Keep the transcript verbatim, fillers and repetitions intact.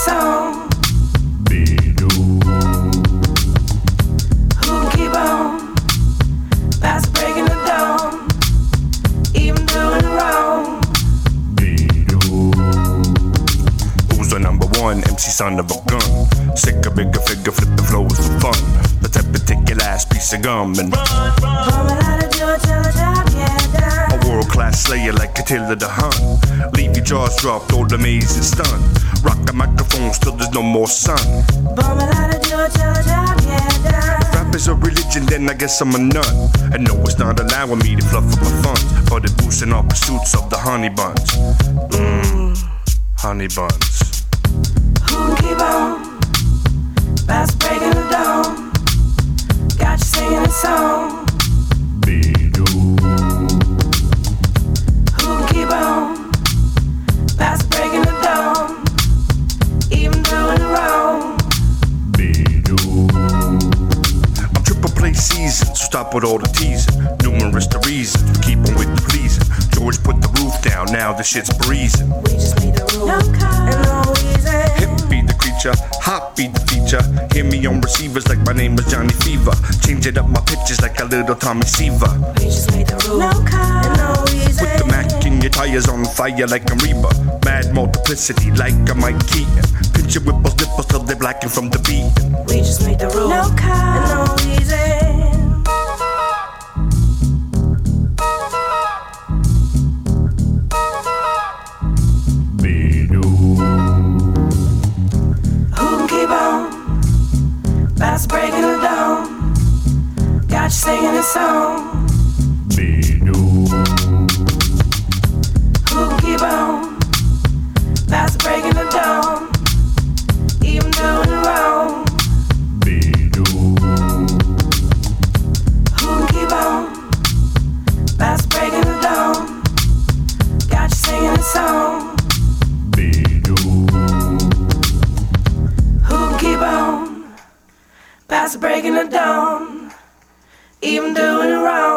song. Be-doo. Who can keep on past breaking the dawn, even doing wrong? Be-doo. Who's the number one M C son of a gun? Sick a bigger figure, flip the flows for fun. The type of take your last piece of gum and Run, run. Out of Georgia, the job get done. a world-class slayer like Attila the Hun. Leave your jaws dropped, all amazed and stunned. Rock the microphones till there's no more sun. Bombing out of Georgia, the job get done. Rap is a religion, then I guess I'm a nut. And no, it's not allowing me to fluff up my funds, but it boosting our pursuits of the honey buns. Mmm, honey buns. Who can keep on past breaking the dawn? Got you singing a song. Be-doo. Who can keep on past breaking the dawn, even doing wrong? Be-doo. I'm triple play season, so stop with all the teasing. Numerous the reasons, we keep on with the pleasing. George put the roof down, now the shit's breezing. We just made the rule, no car, and no reason. Hip be the creature, hop be the feature. Hear me on receivers like my name is Johnny Fever. Change it up my pitches like a little Tommy Seaver. We just made the rule, no car, and no reason. Put the Mac in your tires on fire like a Reba. Mad multiplicity like a Mike Keaton. Pinch your whipples, nipples till they blacken from the beat. We just made the rule, no car, and no reason. Be-doo. Who can keep on past breaking the dawn? Got you singing a song. Be-doo. Who can keep on past breaking the dawn, even doing wrong? Be-doo. Who can keep on past breaking the dawn? Got you singing a song. Be-doo. Who can keep on past breaking the dawn, even doing wrong?